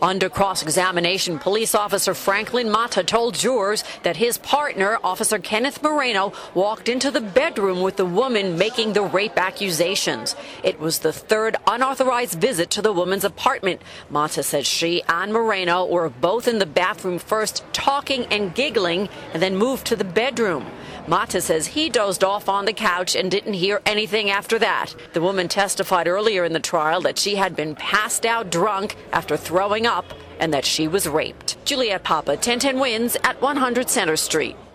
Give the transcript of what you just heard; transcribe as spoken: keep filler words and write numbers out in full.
Under cross-examination, police officer Franklin Mata told jurors that his partner, Officer Kenneth Moreno, walked into the bedroom with the woman making the rape accusations. It was the third unauthorized visit to the woman's apartment. Mata says she and Moreno were both in the bathroom first, talking and giggling, and then moved to the bedroom. Mata says he dozed off on the couch and didn't hear anything after that. The woman testified earlier in the trial that she had been passed out drunk after throwing up and that she was raped. Juliette Papa, ten ten Wins at one hundred Center Street.